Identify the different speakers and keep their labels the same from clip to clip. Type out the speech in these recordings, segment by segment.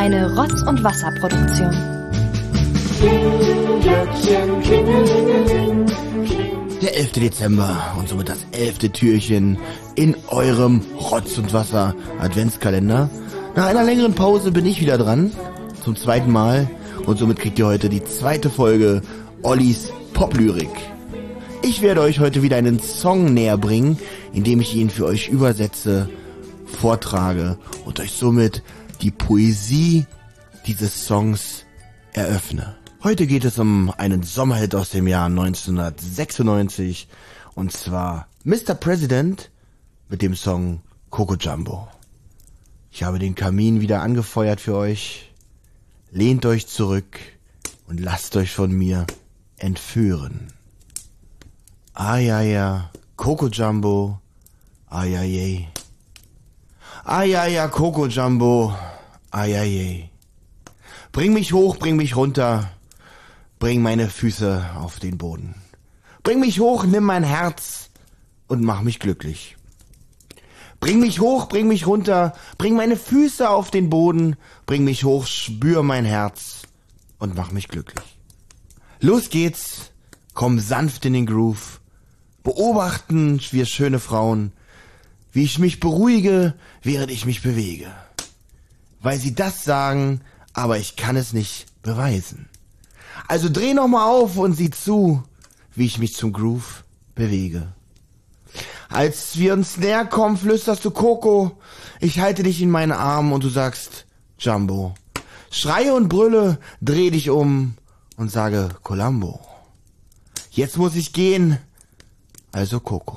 Speaker 1: Eine Rotz- und Wasserproduktion.
Speaker 2: Der 11. Dezember und somit das 11. Türchen in eurem Rotz- und Wasser-Adventskalender. Nach einer längeren Pause bin ich wieder dran, zum zweiten Mal, und somit kriegt ihr heute die zweite Folge Ollis Poplyrik. Ich werde euch heute wieder einen Song näher bringen, indem ich ihn für euch übersetze, vortrage und euch somit die Poesie dieses Songs eröffne. Heute geht es um einen Sommerhit aus dem Jahr 1996, und zwar Mr. President mit dem Song Coco Jumbo. Ich habe den Kamin wieder angefeuert für euch. Lehnt euch zurück und lasst euch von mir entführen. Ah ja ja, Coco Jumbo, ah ja je. Ah ja ja, Coco Jumbo, ah ja je. Bring mich hoch, bring mich runter, bring meine Füße auf den Boden. Bring mich hoch, nimm mein Herz und mach mich glücklich. Bring mich hoch, bring mich runter, bring meine Füße auf den Boden, bring mich hoch, spür mein Herz und mach mich glücklich. Los geht's, komm sanft in den Groove, beobachten wir schöne Frauen, wie ich mich beruhige, während ich mich bewege. Weil sie das sagen, aber ich kann es nicht beweisen. Also dreh noch mal auf und sieh zu, wie ich mich zum Groove bewege. Als wir uns näher kommen, flüsterst du Coco, ich halte dich in meinen Armen und du sagst Jumbo. Schreie und brülle, dreh dich um und sage Columbo. Jetzt muss ich gehen, also Coco.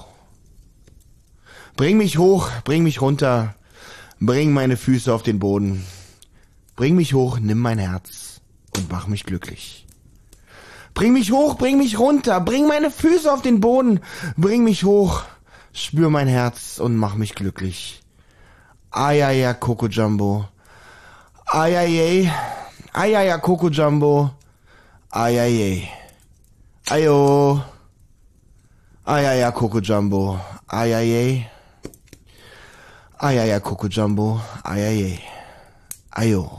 Speaker 2: Bring mich hoch, bring mich runter, bring meine Füße auf den Boden. Bring mich hoch, nimm mein Herz und mach mich glücklich. Bring mich hoch, bring mich runter, bring meine Füße auf den Boden. Bring mich hoch, spür mein Herz und mach mich glücklich. Ayaya, Coco Jumbo. Ayaye, ayaya, Coco Jumbo. Ayaye. Ayo. Ayaya, Coco Jumbo. Ayaye. Ayaya, Coco Jumbo. Ayaye. Ayo.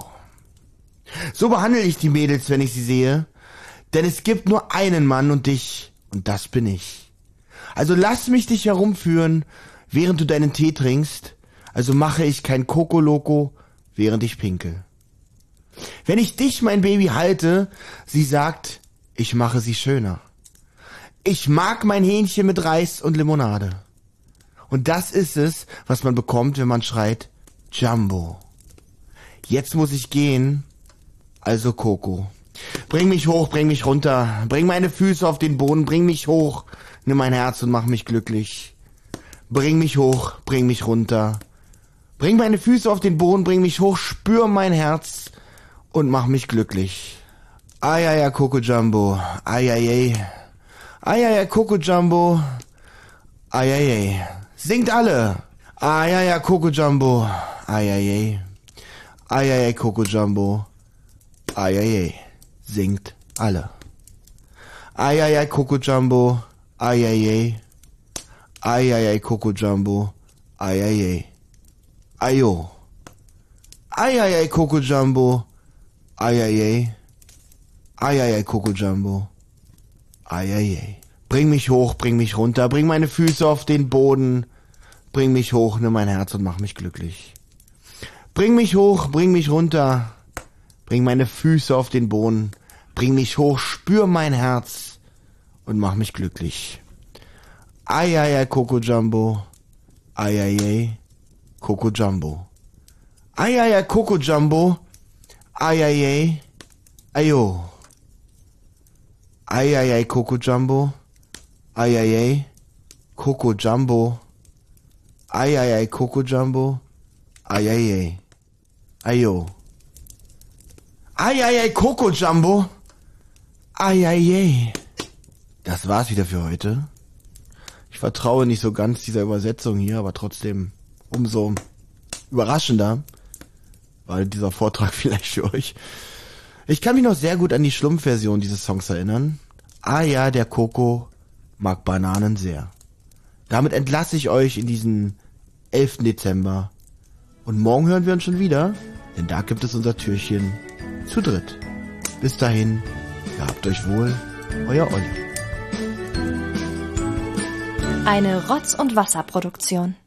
Speaker 2: So behandle ich die Mädels, wenn ich sie sehe. Denn es gibt nur einen Mann und dich, und das bin ich. Also lass mich dich herumführen, während du deinen Tee trinkst. Also mache ich kein Coco-Loco, während ich pinkel. Wenn ich dich, mein Baby, halte, sie sagt, ich mache sie schöner. Ich mag mein Hähnchen mit Reis und Limonade. Und das ist es, was man bekommt, wenn man schreit, Jumbo. Jetzt muss ich gehen, also Coco. Bring mich hoch, bring mich runter, bring meine Füße auf den Boden, bring mich hoch, nimm mein Herz und mach mich glücklich. Bring mich hoch, bring mich runter, bring meine Füße auf den Boden, bring mich hoch, spür mein Herz und mach mich glücklich. Ayaya, Coco Jumbo, ayaye, ayaya, Coco Jumbo, ayaye. Singt alle. Ayaya, Coco Jumbo, ayaye, ayaya, Coco Jumbo, ayaye. Singt alle. Ayaya, Coco Jumbo, ayaye. Ayaya, Coco Jumbo, ayaye. Ayo. Ayaya, Coco Jumbo, ayaye. Ayaya, Coco Jumbo, ayaye. Bring mich hoch, bring mich runter, bring meine Füße auf den Boden. Bring mich hoch, nimm mein Herz und mach mich glücklich. Bring mich hoch, bring mich runter. Bring meine Füße auf den Boden, bring mich hoch, spür mein Herz und mach mich glücklich. Ayaya, Coco Jumbo, ayaye, Coco Jumbo. Ayaya, Coco Jumbo, ayaye, ayo. Ayaya, Coco Jumbo, ayaye, Coco Jumbo. Ayaya, Coco Jumbo, ayaye, ayo. Ayaya, Coco Jumbo. Ayaye. Das war's wieder für heute. Ich vertraue nicht so ganz dieser Übersetzung hier, aber trotzdem umso überraschender war dieser Vortrag vielleicht für euch. Ich kann mich noch sehr gut an die Schlumpfversion dieses Songs erinnern. Ah ja, der Coco mag Bananen sehr. Damit entlasse ich euch in diesen 11. Dezember. Und morgen hören wir uns schon wieder denn da gibt es unser Türchen zu dritt. Bis dahin, gehabt euch wohl, euer Olli.
Speaker 1: Eine Rotz- und Wasserproduktion.